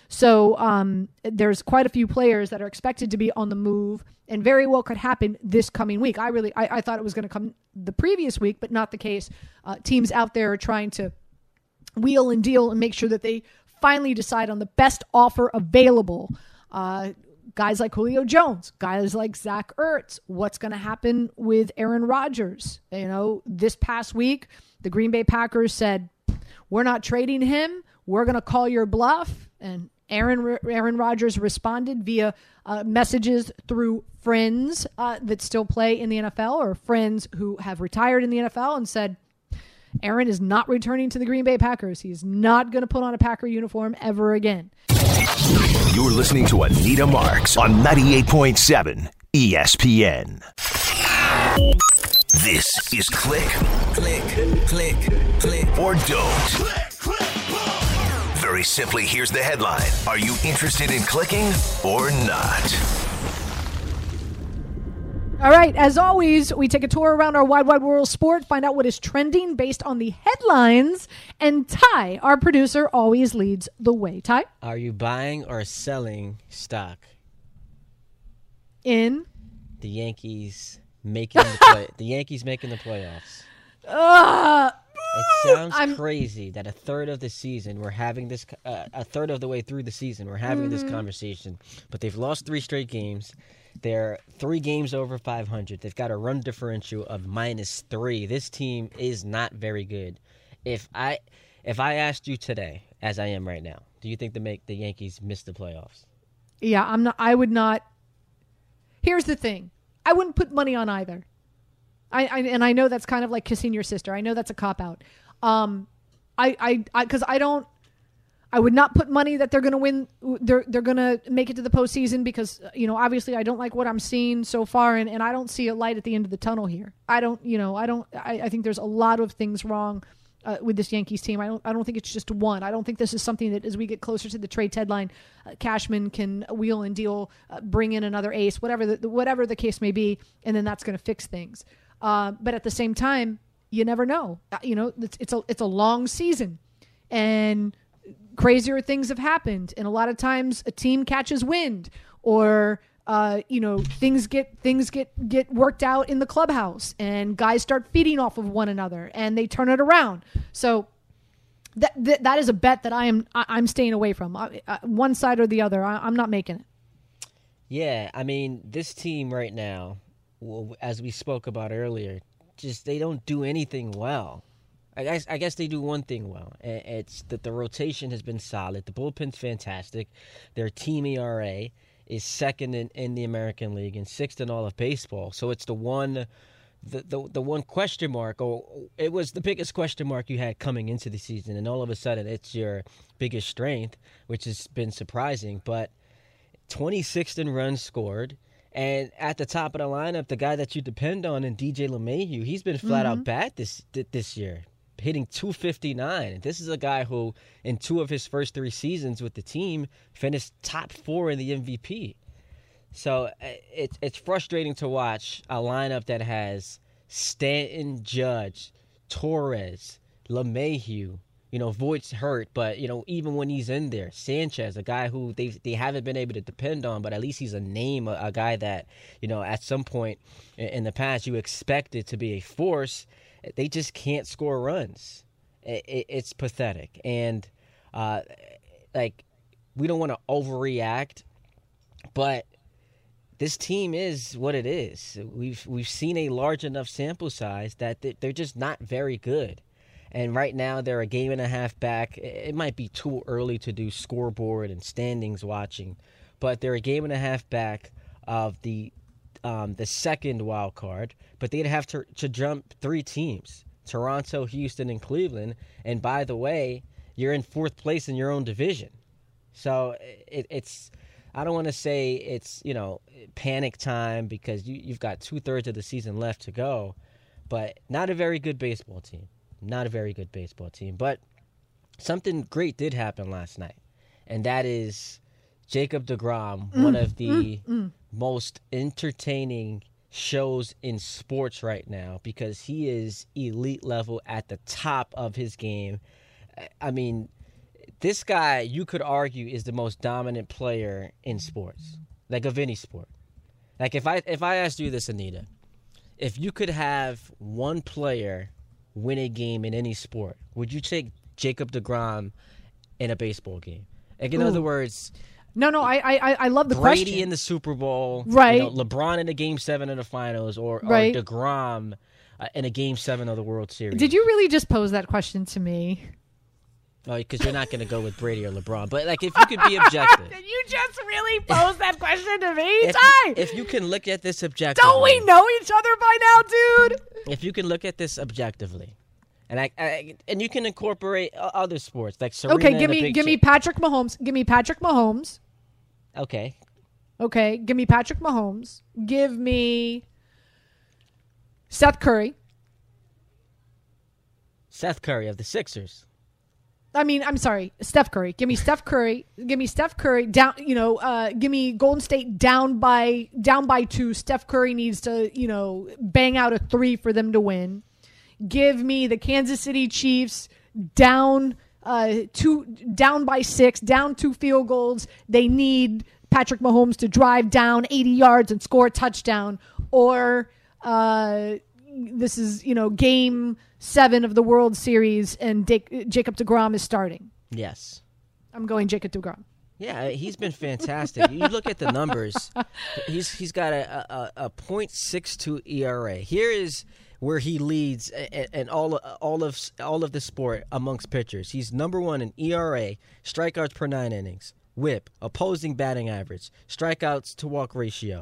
So there's quite a few players that are expected to be on the move and very well could happen this coming week. I thought it was going to come the previous week, but not the case. Teams out there are trying to wheel and deal and make sure that they finally decide on the best offer available. Guys like Julio Jones, guys like Zach Ertz. What's going to happen with Aaron Rodgers? This past week, the Green Bay Packers said, we're not trading him. We're going to call your bluff. And Aaron Rodgers responded via messages through friends that still play in the NFL or friends who have retired in the NFL and said, Aaron is not returning to the Green Bay Packers. He's not going to put on a Packer uniform ever again. You're listening to Anita Marks on 98.7 ESPN. This is Click, or Don't. Very simply, here's the headline. Are you interested in clicking or not? All right, as always, we take a tour around our wide world of sport, find out what is trending based on the headlines, and Ty, our producer, always leads the way. Ty? Are you buying or selling stock in the Yankees making the playoffs? It sounds crazy that a third of the season we're having this. A third of the way through the season we're having this conversation, but they've lost 3 straight games. They're 3 games over 500. They've got a run differential of -3. This team is not very good. If I asked you today, as I am right now, do you think the Yankees miss the playoffs? Yeah, I'm not. I would not. Here's the thing. I wouldn't put money on either. And I know that's kind of like kissing your sister. I know that's a cop out. Because I would not put money that they're going to win. They're going to make it to the postseason because, obviously I don't like what I'm seeing so far. And I don't see a light at the end of the tunnel here. I think there's a lot of things wrong with this Yankees team. I don't think it's just one. I don't think this is something that as we get closer to the trade deadline, Cashman can wheel and deal, bring in another ace, whatever the case may be. And then that's going to fix things. But at the same time, you never know. It's a long season, and crazier things have happened. And a lot of times, a team catches wind, or things get worked out in the clubhouse, and guys start feeding off of one another, and they turn it around. So that is a bet that I'm staying away from. One side or the other, I'm not making it. Yeah, I mean, this team right now, as we spoke about earlier, just they don't do anything well. I guess they do one thing well. It's that the rotation has been solid. The bullpen's fantastic. Their team ERA is second in the American League and sixth in all of baseball. So it's the one question mark, or it was the biggest question mark you had coming into the season, and all of a sudden it's your biggest strength, which has been surprising. But 26th in runs scored. And at the top of the lineup, the guy that you depend on in DJ LeMahieu, he's been flat out bad this year, hitting .259. This is a guy who, in 2 of his first 3 seasons with the team, finished top 4 in the MVP. So it's frustrating to watch a lineup that has Stanton, Judge, Torres, LeMahieu. Voigt's hurt, but, even when he's in there, Sanchez, a guy who they haven't been able to depend on, but at least he's a name, a guy that, at some point in the past you expected to be a force. They just can't score runs. It's pathetic. And, we don't want to overreact, but this team is what it is. We've seen a large enough sample size that they're just not very good. And right now, they're a game and a half back. It might be too early to do scoreboard and standings watching, but they're a game and a half back of the second wild card. But they'd have to jump 3 teams: Toronto, Houston, and Cleveland. And by the way, you're in 4th place in your own division. So it's I don't want to say it's panic time, because you've got 2/3 of the season left to go, but not a very good baseball team. Not a very good baseball team. But something great did happen last night, and that is Jacob deGrom, one of the most entertaining shows in sports right now, because he is elite level at the top of his game. I mean, this guy, you could argue, is the most dominant player in sports, like of any sport. Like if I asked you this, Anita, if you could have one player win a game in any sport, would you take Jacob deGrom in a baseball game? Like, in other words, no, I love the Brady question. in the Super Bowl, right? LeBron in a Game 7 of the finals, or right. deGrom in a Game 7 of the World Series. Did you really just pose that question to me? Oh, because you're not going to go with Brady or LeBron. But, if you could be objective. Did you just really pose that question to me, Ty? If you can look at this objectively. Don't we know each other by now, dude? If you can look at this objectively, and you can incorporate other sports, like Serena. Okay, give me Patrick Mahomes. Give me Patrick Mahomes. Okay, give me Patrick Mahomes. Give me Seth Curry. Seth Curry of the Sixers. I'm sorry, Steph Curry. Give me Steph Curry. Give me Steph Curry down. Give me Golden State down by 2. Steph Curry needs to bang out a 3 for them to win. Give me the Kansas City Chiefs down by 6, down 2 field goals. They need Patrick Mahomes to drive down 80 yards and score a touchdown, or this is game 7 of the World Series, and Jacob deGrom is starting. Yes. I'm going Jacob deGrom. Yeah, he's been fantastic. You look at the numbers. He's got a .62 ERA. Here is where he leads in all of the sport amongst pitchers. He's number 1 in ERA, strikeouts per 9 innings, WHIP, opposing batting average, strikeouts to walk ratio,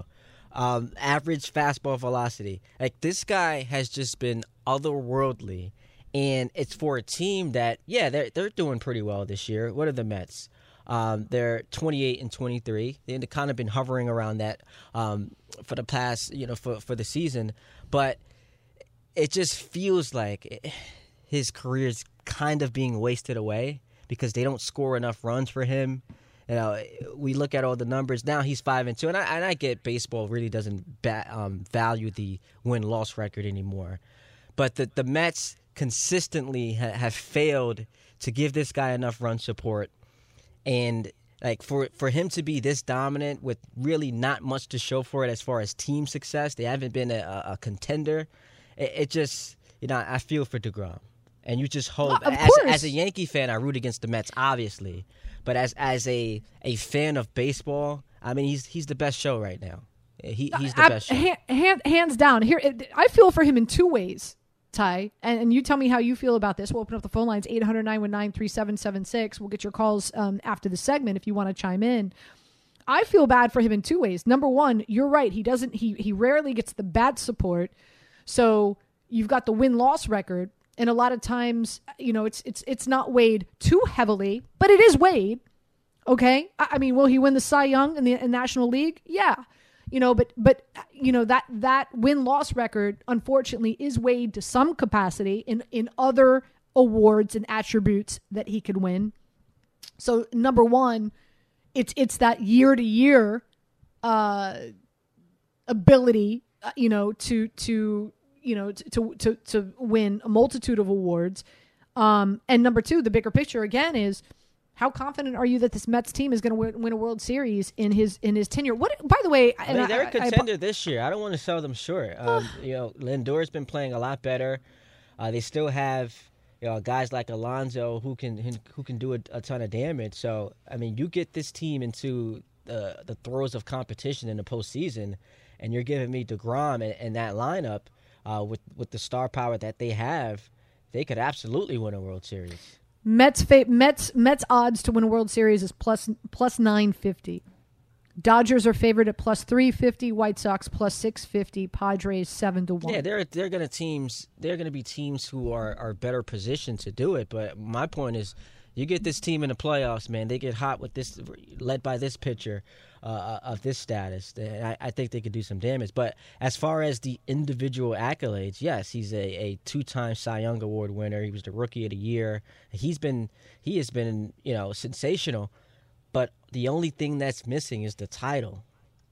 average fastball velocity. Like, this guy has just been otherworldly, and it's for a team that, they're doing pretty well this year. What are the Mets? They're 28-23. They've kind of been hovering around that for the past, for the season. But it just feels like his career's kind of being wasted away because they don't score enough runs for him. We look at all the numbers. Now he's 5-2, and I get baseball really doesn't value the win-loss record anymore. But the Mets consistently have failed to give this guy enough run support. And like for him to be this dominant with really not much to show for it as far as team success, they haven't been a contender. It just, I feel for DeGrom. And you just hope, as a Yankee fan, I root against the Mets, obviously. But as a fan of baseball, I mean, he's the best show right now. He's the best show. Hands down. Here, I feel for him in two ways, Ty. And you tell me how you feel about this. We'll open up the phone lines, 800-919-3776. We'll get your calls after the segment if you want to chime in. I feel bad for him in two ways. Number one, you're right. He rarely gets the bat support. So you've got the win-loss record. And a lot of times, it's not weighed too heavily, but it is weighed. Okay, I mean, will he win the Cy Young in the National League? Yeah, but that win-loss record unfortunately is weighed to some capacity in other awards and attributes that he could win. So number one, it's that year-to-year ability, to win a multitude of awards. And number two, the bigger picture again is how confident are you that this Mets team is going to win a World Series in his tenure? What, by the way, they're a contender this year. I don't want to sell them short. Lindor's been playing a lot better. They still have guys like Alonso who can do a ton of damage. So I mean, you get this team into the throes of competition in the postseason, and you're giving me DeGrom and that lineup. With the star power that they have, they could absolutely win a World Series. Mets odds to win a World Series is plus 950. Dodgers are favored at plus 350. White Sox plus 650. Padres 7-1. Yeah, they're going to be teams who are better positioned to do it. But my point is, you get this team in the playoffs, man. They get hot with this, led by this pitcher of this status. I think they could do some damage. But as far as the individual accolades, yes, he's a two-time Cy Young Award winner. He was the Rookie of the Year. He has been sensational. But the only thing that's missing is the title.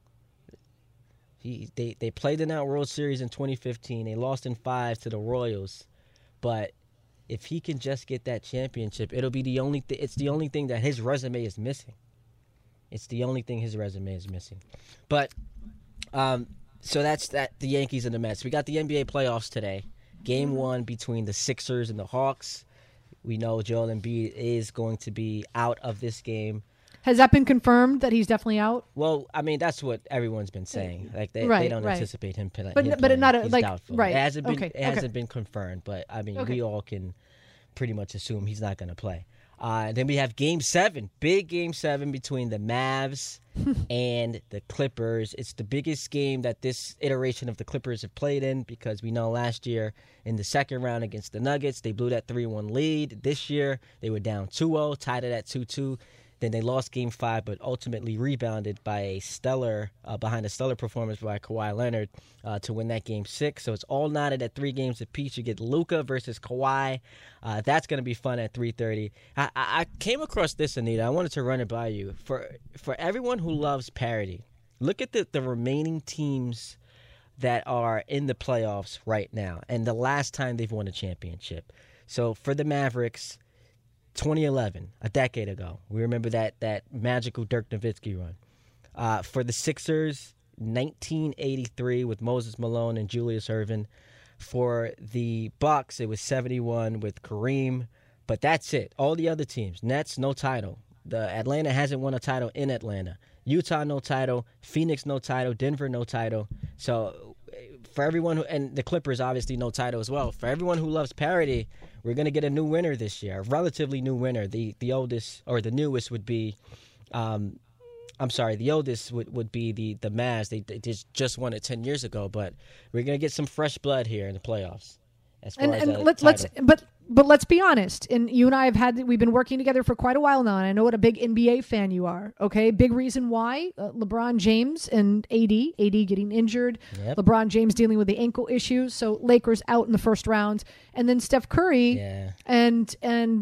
They played in that World Series in 2015. They lost in 5 to the Royals, but if he can just get that championship, it'll be the only it's the only thing that his resume is missing. It's the only thing his resume is missing. But so that's the Yankees and the Mets. We got the NBA playoffs today. Game 1 between the Sixers and the Hawks. We know Joel Embiid is going to be out of this game. Has that been confirmed that he's definitely out? Well, I mean, that's what everyone's been saying. Like they don't anticipate him playing. But not he's doubtful. Right. It hasn't been confirmed, but I mean, we all can pretty much assume he's not going to play. Then we have Game 7, big Game 7 between the Mavs and the Clippers. It's the biggest game that this iteration of the Clippers have played in because we know last year in the second round against the Nuggets, they blew that 3-1 lead. This year, they were down 2-0, tied it at 2-2. Then they lost Game 5, but ultimately rebounded by a stellar performance by Kawhi Leonard to win that Game 6. So it's all knotted at 3 games apiece. You get Luka versus Kawhi. That's going to be fun at 3:30. I came across this, Anita. I wanted to run it by you. For everyone who loves parity, look at the remaining teams that are in the playoffs right now and the last time they've won a championship. So for the Mavericks, 2011, a decade ago. We remember that magical Dirk Nowitzki run. For the Sixers, 1983 with Moses Malone and Julius Erving. For the Bucks, it was 71 with Kareem. But that's it. All the other teams, Nets, no title. The Atlanta hasn't won a title in Atlanta. Utah, no title. Phoenix, no title. Denver, no title. So for everyone and the Clippers, obviously, no title as well. For everyone who loves parity, we're going to get a new winner this year, a relatively new winner. The oldest or the newest would be I'm sorry, the oldest would be the Mavs. They just won it 10 years ago, but we're gonna get some fresh blood here in the playoffs. As far as let's be honest. And you and I we've been working together for quite a while now, and I know what a big NBA fan you are. Okay, big reason why LeBron James and AD getting injured. Yep. LeBron James dealing with the ankle issues, so Lakers out in the first round, and then Steph Curry and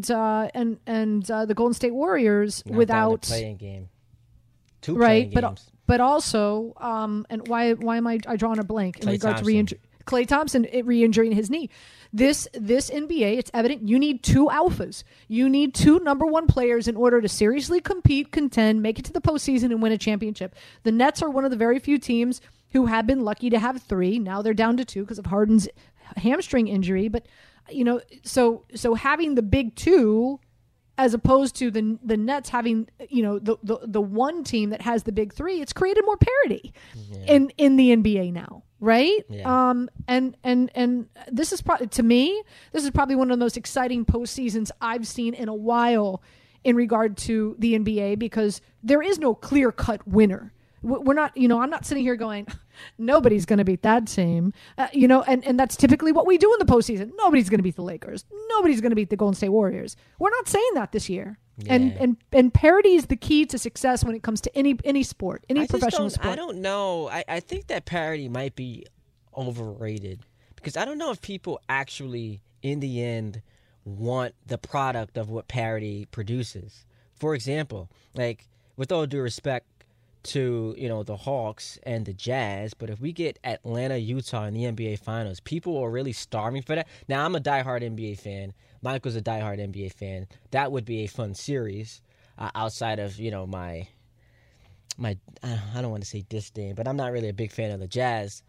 the Golden State Warriors not without playing game. Right, but also, and why am I drawing a blank in regard to re-injury? Klay Thompson re-injuring his knee. This NBA, it's evident you need two alphas. You need two number one players in order to seriously compete, contend, make it to the postseason, and win a championship. The Nets are one of the very few teams who have been lucky to have three. Now they're down to two because of Harden's hamstring injury. But so having the big two, as opposed to the Nets having, the one team that has the big three, it's created more parity in the NBA now, right? Yeah. And this is to me, this is probably one of the most exciting postseasons I've seen in a while in regard to the NBA, because there is no clear-cut winner. We're not, I'm not sitting here going, nobody's going to beat that team, and that's typically what we do in the postseason. Nobody's going to beat the Lakers. Nobody's going to beat the Golden State Warriors. We're not saying that this year. Yeah. And parity is the key to success when it comes to any sport, professional sport. I don't know. I think that parity might be overrated, because I don't know if people actually, in the end, want the product of what parity produces. For example, like, with all due respect to the Hawks and the Jazz, but if we get Atlanta, Utah in the NBA Finals, people are really starving for that. Now, I'm a diehard NBA fan. Michael's a diehard NBA fan. That would be a fun series outside of my I don't want to say disdain, but I'm not really a big fan of the Jazz.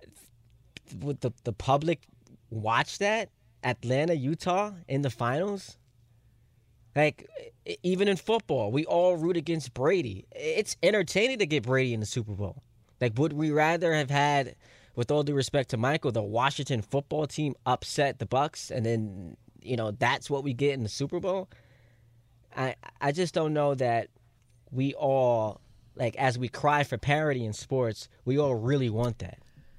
Would the public watch that? Atlanta, Utah in the finals? Like, even in football, we all root against Brady. It's entertaining to get Brady in the Super Bowl. Like, would we rather have had, with all due respect to Michael, the Washington football team upset the Bucks, and then, that's what we get in the Super Bowl? I just don't know that we all, like, as we cry for parity in sports, we all really want that.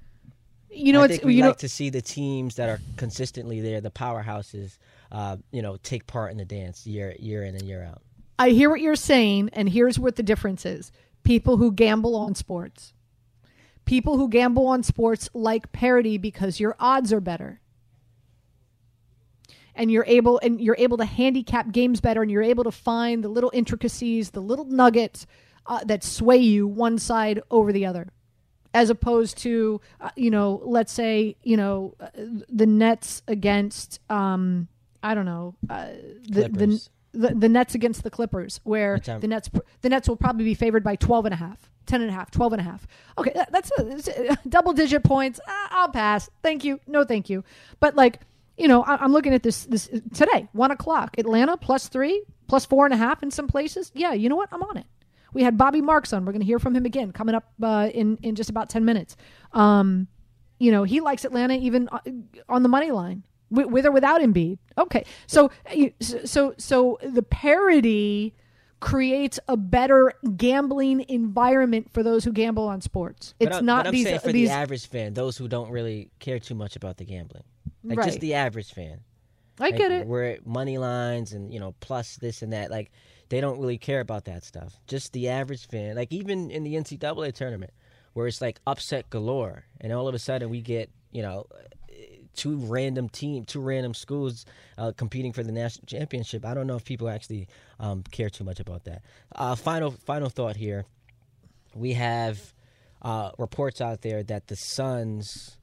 I think we like to see the teams that are consistently there, the powerhouses, take part in the dance year in and year out. I hear what you're saying, and here's what the difference is. People who gamble on sports. People who gamble on sports like parity because your odds are better. And you're able to handicap games better, and you're able to find the little intricacies, the little nuggets that sway you one side over the other. As opposed to, let's say, the Nets against, the Nets against the Clippers, where the Nets will probably be favored by 12.5, 10.5, 12.5. Okay, that's double-digit points. I'll pass. Thank you. No, thank you. But I'm looking at this today, 1:00, Atlanta +3, +4.5 in some places. Yeah, you know what? I'm on it. We had Bobby Marks on. We're going to hear from him again coming up in just about 10 minutes. He likes Atlanta even on the money line, with or without Embiid. Okay, so the parity creates a better gambling environment for those who gamble on sports. It's not I'm these saying for these, the average fan, those who don't really care too much about the gambling, like right. Just the average fan. I get it. We're at money lines and plus this and that, like. They don't really care about that stuff. Just the average fan. Like, even in the NCAA tournament, where it's like upset galore, and all of a sudden we get, two random schools competing for the national championship. I don't know if people actually care too much about that. Final thought here. We have reports out there that the Suns,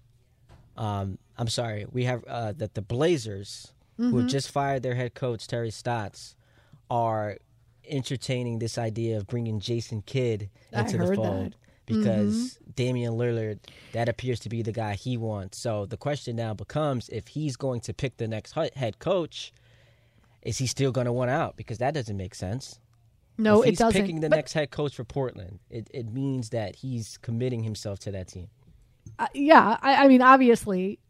that the Blazers, who have just fired their head coach, Terry Stotts, are entertaining this idea of bringing Jason Kidd into the fold because Damian Lillard, that appears to be the guy he wants. So the question now becomes, if he's going to pick the next head coach, is he still going to want out? Because that doesn't make sense. No, if it doesn't. He's picking the next head coach for Portland. It means that he's committing himself to that team. Yeah, I mean, obviously.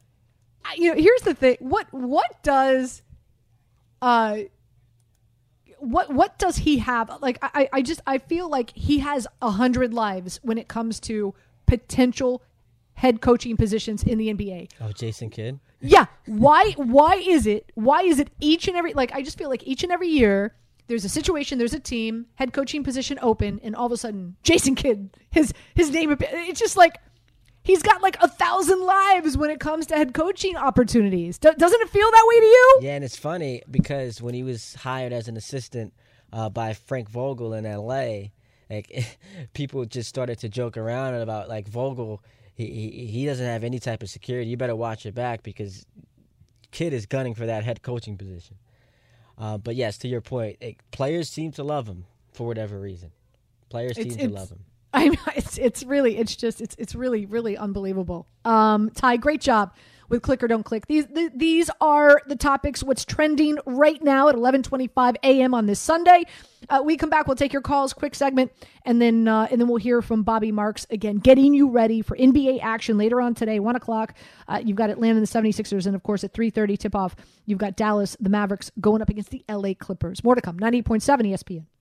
Here's the thing. What does what does he have? Like, I feel like he has 100 lives when it comes to potential head coaching positions in the NBA. Oh, Jason Kidd? Yeah. Why is it each and every, like, I just feel like each and every year there's a situation, there's a team, head coaching position open, and all of a sudden Jason Kidd, his name, it's just like, he's got like 1,000 lives when it comes to head coaching opportunities. Doesn't it feel that way to you? Yeah, and it's funny because when he was hired as an assistant by Frank Vogel in L.A., like people just started to joke around about like Vogel. He doesn't have any type of security. You better watch your back because Kidd is gunning for that head coaching position. But yes, to your point, players seem to love him for whatever reason. Players seem to love him. I mean, it's really, really unbelievable. Ty, great job with Click or Don't Click. These are the topics, what's trending right now at 11:25 a.m. on this Sunday. We come back, we'll take your calls, quick segment, and then we'll hear from Bobby Marks again, getting you ready for NBA action later on today, 1 o'clock. You've got Atlanta and the 76ers, and of course at 3:30 tip-off, you've got Dallas, the Mavericks, going up against the LA Clippers. More to come, 98.7 ESPN.